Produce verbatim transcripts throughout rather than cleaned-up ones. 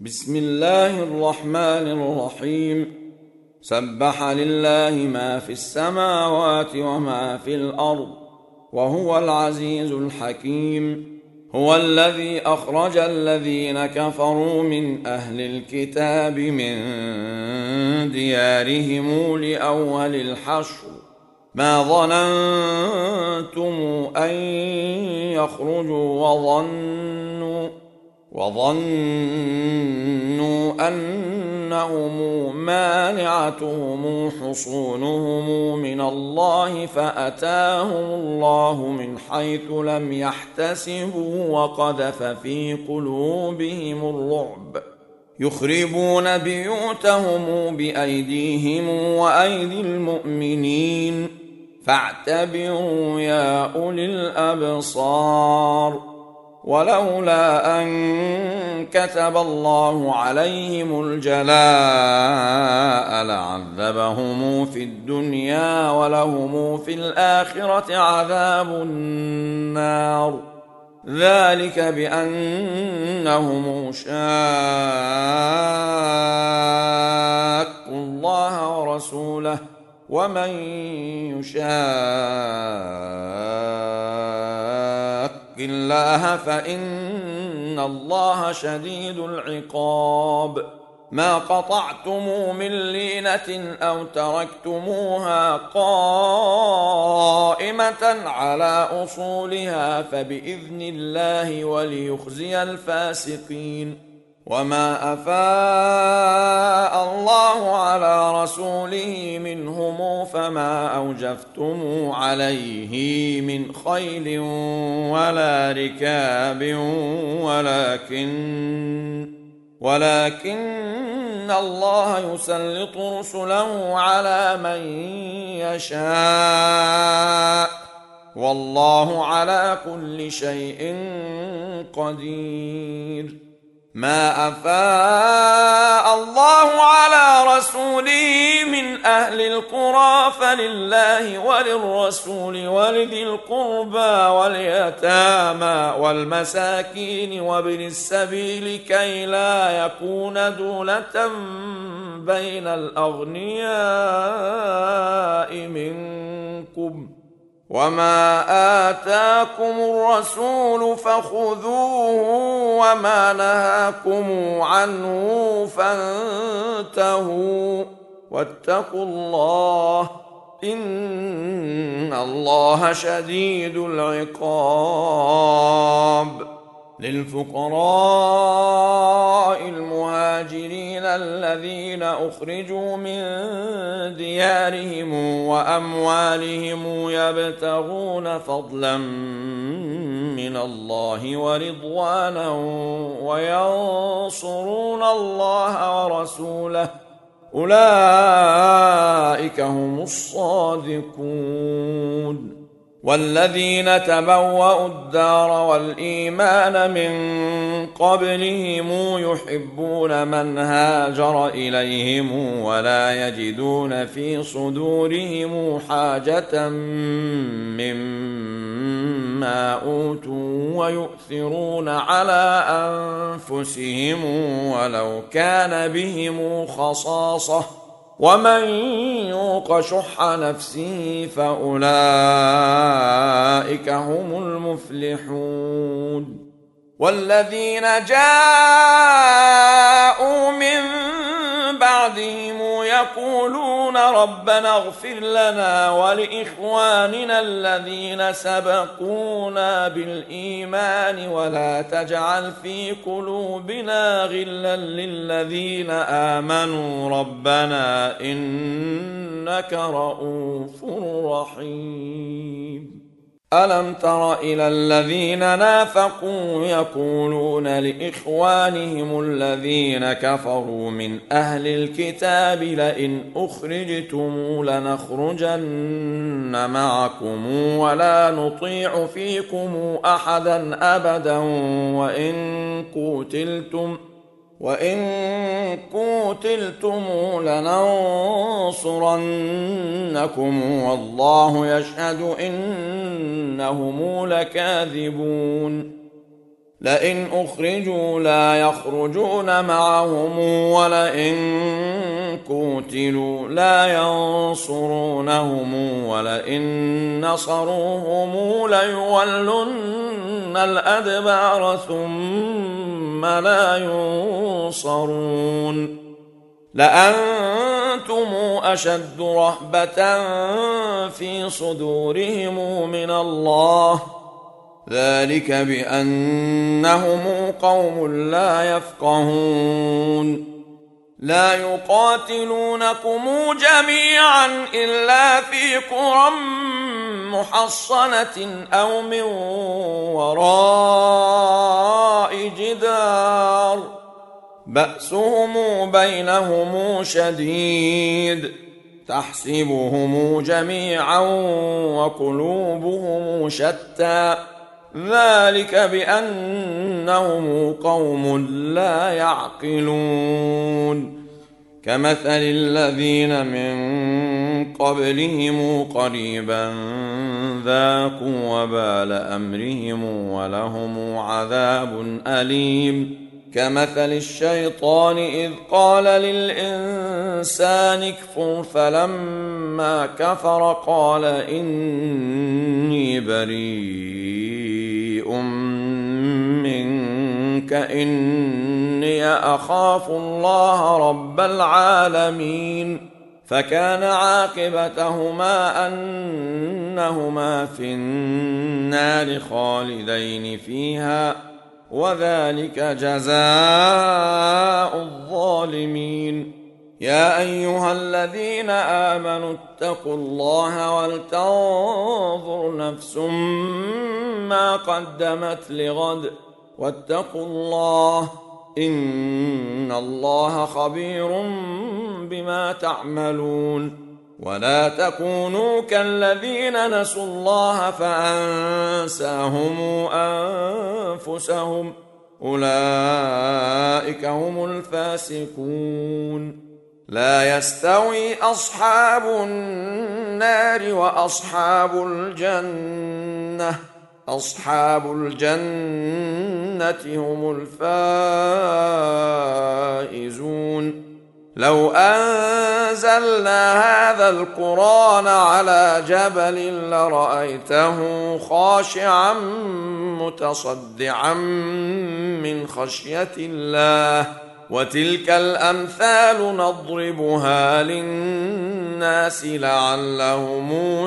بسم الله الرحمن الرحيم. سبح لله ما في السماوات وما في الأرض وهو العزيز الحكيم. هو الذي أخرج الذين كفروا من أهل الكتاب من ديارهم لأول الحشر ما ظننتم أن يخرجوا وظنوا وظنوا أنهم مانعتهم حصونهم من الله فأتاهم الله من حيث لم يحتسبوا وقذف في قلوبهم الرعب يخربون بيوتهم بأيديهم وأيدي المؤمنين فاعتبروا يا أولي الأبصار. ولولا أن كتب الله عليهم الجلاء لعذبهم في الدنيا ولهم في الآخرة عذاب النار. ذلك بأنهم شاقوا الله ورسوله ومن يشاق الله فإن الله شديد العقاب. ما قطعتم من لينة أو تركتموها قائمة على أصولها فبإذن الله وليخزي الفاسقين. وما أفاء الله على رسوله منهم فما أوجفتم عليه من خيل ولا ركاب ولكن ولكن الله يسلط رسله على من يشاء والله على كل شيء قدير. ما أفاء الله على رسوله من أهل القرى فلله وللرسول ولذي القربى واليتامى والمساكين وابن السبيل كي لا يكون دولة بين الأغنياء منكم. وما آتاكم الرسول فخذوه وما نهاكم عنه فانتهوا واتقوا الله إن الله شديد العقاب. للفقراء المهاجرين الذين أخرجوا من ديارهم وأموالهم يبتغون فضلا من الله ورضوانا وينصرون الله ورسوله أولئك هم الصادقون. والذين تبوأوا الدار والإيمان من قبلهم يحبون من هاجر إليهم ولا يجدون في صدورهم حاجة مما أوتوا ويؤثرون على أنفسهم ولو كان بهم خصاصة ومن يوق شح نفسه فأولئك هم المفلحون. والذين جاءوا من بعدهم يقولون ربنا اغفر لنا ولإخواننا الذين سبقونا بالإيمان ولا تجعل في قلوبنا غلا للذين آمنوا ربنا إنك رؤوف رحيم. ألم تر إلى الذين نافقوا يقولون لإخوانهم الذين كفروا من أهل الكتاب لئن أخرجتم لنخرجن معكم ولا نطيع فيكم أحدا أبدا وإن قتلتم وإن قتلتم لننصرنكم والله يشهد إنهم لكاذبون. لئن أخرجوا لا يخرجون معهم ولئن قوتلوا لا ينصرونهم ولئن نصروهم ليولن الأدبار ثم لا ينصرون لأنتم أشد رهبة في صدورهم من الله ذلك بأنهم قوم لا يفقهون لا يقاتلونكم جميعا إلا في قرى محصنة أو من وراء جدار بأسهم بينهم شديد تحسبهم جميعا وقلوبهم شتى ذلك بأنهم قوم لا يعقلون كمثل الذين من قبلهم قريبا ذاقوا وبال أمرهم ولهم عذاب أليم كمثل الشيطان إذ قال للإنسان اكفر فلما كفر قال إني بريء منك إني أخاف الله رب العالمين فكان عاقبتهما أنهما في النار خالدين فيها وذلك جزاء الظالمين يا أيها الذين آمنوا اتقوا الله ولتنظر نفس ما قدمت لغد واتقوا الله إن الله خبير بما تعملون ولا تكونوا كالذين نسوا الله فأنساهم أنفسهم أولئك هم الفاسقون لا يستوي أصحاب النار وأصحاب الجنة أصحاب الجنة هم الفائزون لو أنزلنا هذا القرآن على جبل لرأيته خاشعا متصدعا من خشية الله وتلك الأمثال نضربها للناس لعلهم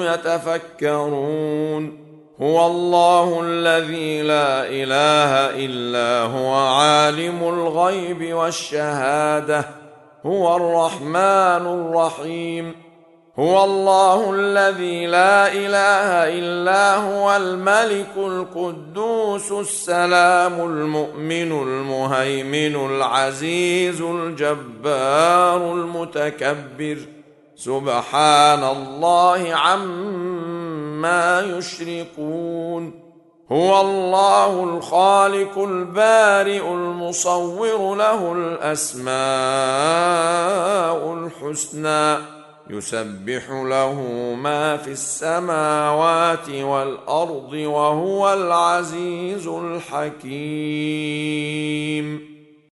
يتفكرون هو الله الذي لا إله إلا هو عالم الغيب والشهادة هو الرحمن الرحيم هو الله الذي لا إله إلا هو الملك القدوس السلام المؤمن المهيمن العزيز الجبار المتكبر سبحان الله عما يشركون هو الله الخالق البارئ المصور له الأسماء الحسنى يسبح له ما في السماوات والأرض وهو العزيز الحكيم